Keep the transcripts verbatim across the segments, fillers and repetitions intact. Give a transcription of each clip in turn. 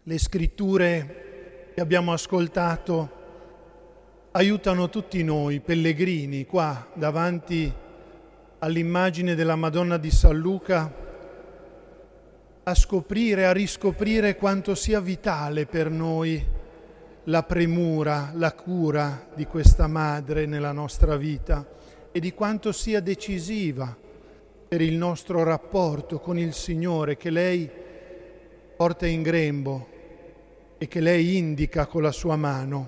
Le scritture che abbiamo ascoltato aiutano tutti noi pellegrini qua davanti all'immagine della Madonna di San Luca a scoprire, a riscoprire quanto sia vitale per noi la premura, la cura di questa madre nella nostra vita e di quanto sia decisiva per il nostro rapporto con il Signore che lei porta in grembo e che lei indica con la sua mano.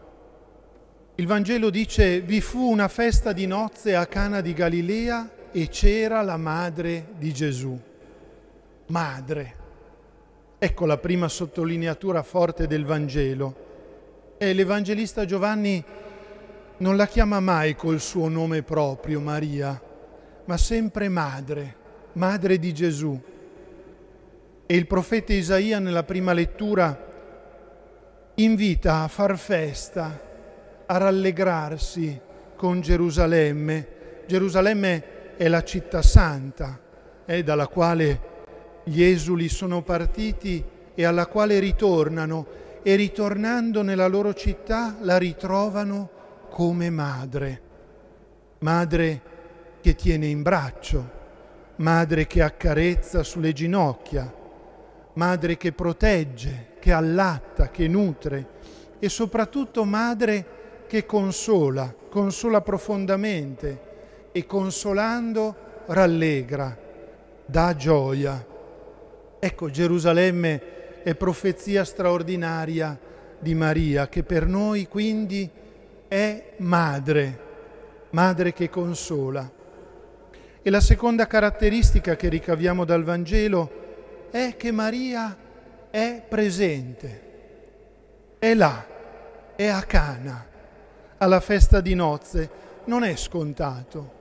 Il Vangelo dice: vi fu una festa di nozze a Cana di Galilea e c'era la madre di Gesù. Madre. Ecco la prima sottolineatura forte del Vangelo. E l'Evangelista Giovanni non la chiama mai col suo nome proprio, Maria, ma sempre madre, madre di Gesù. E il profeta Isaia nella prima lettura invita a far festa, a rallegrarsi con Gerusalemme. Gerusalemme è la città santa, eh, dalla quale gli esuli sono partiti e alla quale ritornano, e ritornando nella loro città la ritrovano come madre. Madre che tiene in braccio, madre che accarezza sulle ginocchia, madre che protegge, che allatta, che nutre e soprattutto madre che consola, consola profondamente e consolando rallegra, dà gioia. Ecco, Gerusalemme è profezia straordinaria di Maria, che per noi quindi è madre, madre che consola. E la seconda caratteristica che ricaviamo dal Vangelo è che Maria è presente, è là, è a Cana, alla festa di nozze, non è scontato.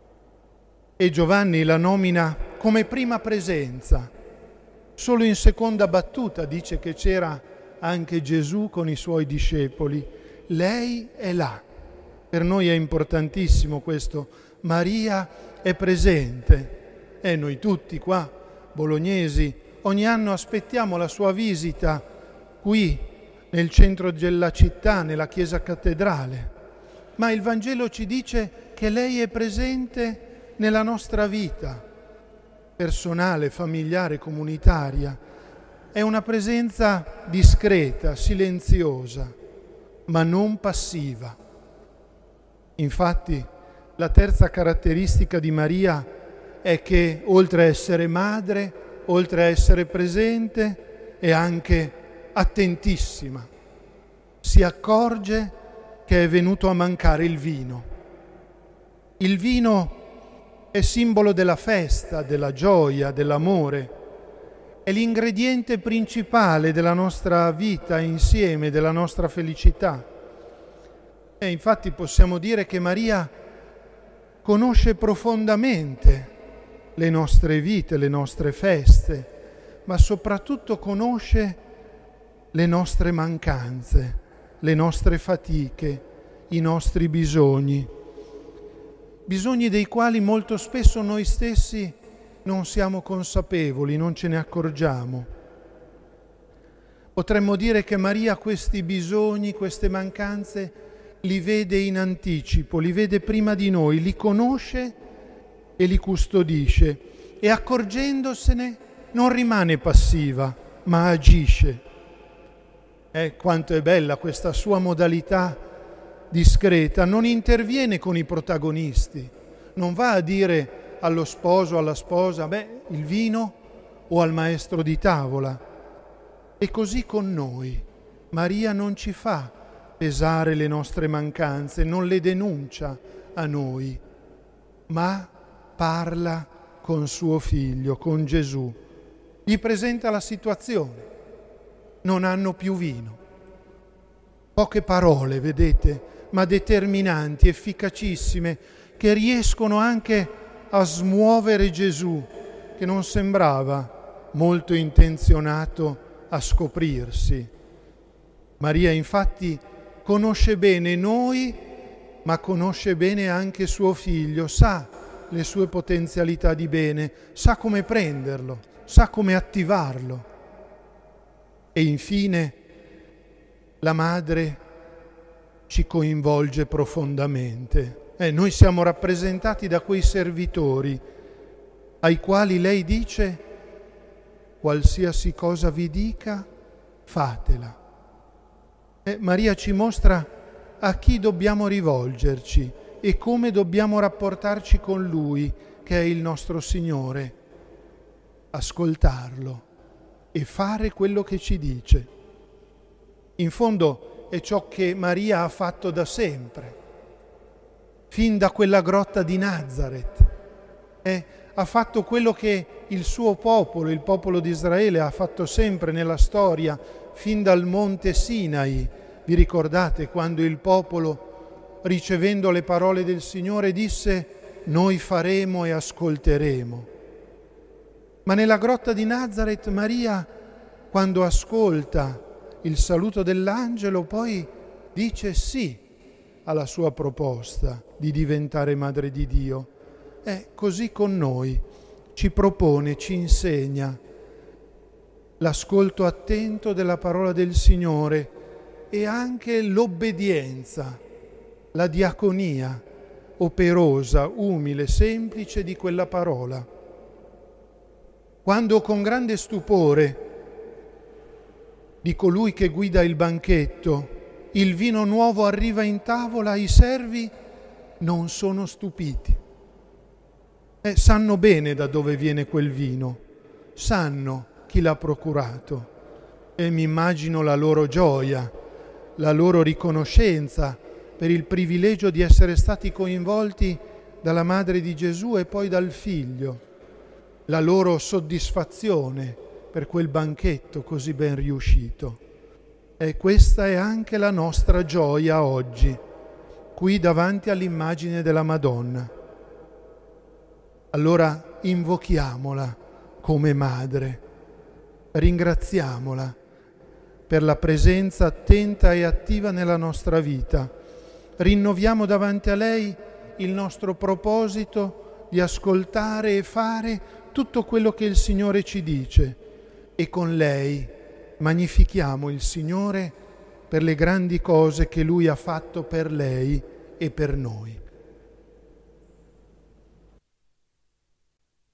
E Giovanni la nomina come prima presenza. Solo in seconda battuta dice che c'era anche Gesù con i suoi discepoli. Lei è là. Per noi è importantissimo questo. Maria è presente. E noi tutti qua, bolognesi, ogni anno aspettiamo la sua visita qui nel centro della città, nella chiesa cattedrale. Ma il Vangelo ci dice che lei è presente nella nostra vita personale, familiare, comunitaria. È una presenza discreta, silenziosa, ma non passiva. Infatti, la terza caratteristica di Maria è che, oltre a essere madre, oltre a essere presente, è anche attentissima. Si accorge che è venuto a mancare il vino. Il vino è simbolo della festa, della gioia, dell'amore. È l'ingrediente principale della nostra vita insieme, della nostra felicità. E infatti possiamo dire che Maria conosce profondamente le nostre vite, le nostre feste, ma soprattutto conosce le nostre mancanze, le nostre fatiche, i nostri bisogni. Bisogni dei quali molto spesso noi stessi non siamo consapevoli, non ce ne accorgiamo. Potremmo dire che Maria questi bisogni, queste mancanze, li vede in anticipo, li vede prima di noi, li conosce e li custodisce e accorgendosene non rimane passiva, ma agisce. Eh, quanto è bella questa sua modalità discreta, non interviene con i protagonisti, non va a dire allo sposo, alla sposa, beh, il vino, o al maestro di tavola. E così con noi. Maria non ci fa pesare le nostre mancanze, non le denuncia a noi, ma parla con suo figlio, con Gesù. Gli presenta la situazione. Non hanno più vino. Poche parole, vedete, ma determinanti, efficacissime, che riescono anche a smuovere Gesù, che non sembrava molto intenzionato a scoprirsi. Maria infatti conosce bene noi, ma conosce bene anche suo figlio, sa le sue potenzialità di bene, sa come prenderlo, sa come attivarlo. E infine la madre ci coinvolge profondamente. Eh, noi siamo rappresentati da quei servitori ai quali lei dice: qualsiasi cosa vi dica, fatela. Eh, Maria ci mostra a chi dobbiamo rivolgerci e come dobbiamo rapportarci con Lui, che è il nostro Signore. Ascoltarlo e fare quello che ci dice. In fondo è ciò che Maria ha fatto da sempre, fin da quella grotta di Nazareth. Eh, ha fatto quello che il suo popolo, il popolo di Israele, ha fatto sempre nella storia, fin dal monte Sinai. Vi ricordate quando il popolo, ricevendo le parole del Signore, disse: noi faremo e ascolteremo. Ma nella grotta di Nazareth Maria, quando ascolta il saluto dell'angelo, poi dice sì alla sua proposta di diventare madre di Dio. È così con noi, ci propone, ci insegna l'ascolto attento della parola del Signore e anche l'obbedienza, la diaconia operosa, umile, semplice di quella parola. Quando con grande stupore di colui che guida il banchetto il vino nuovo arriva in tavola, i servi non sono stupiti. Eh, sanno bene da dove viene quel vino, sanno chi l'ha procurato e mi immagino la loro gioia, la loro riconoscenza per il privilegio di essere stati coinvolti dalla madre di Gesù e poi dal figlio, la loro soddisfazione per quel banchetto così ben riuscito. E questa è anche la nostra gioia oggi, qui davanti all'immagine della Madonna. Allora invochiamola come madre, ringraziamola per la presenza attenta e attiva nella nostra vita. Rinnoviamo davanti a lei il nostro proposito di ascoltare e fare tutto quello che il Signore ci dice e con lei magnifichiamo il Signore per le grandi cose che Lui ha fatto per lei e per noi.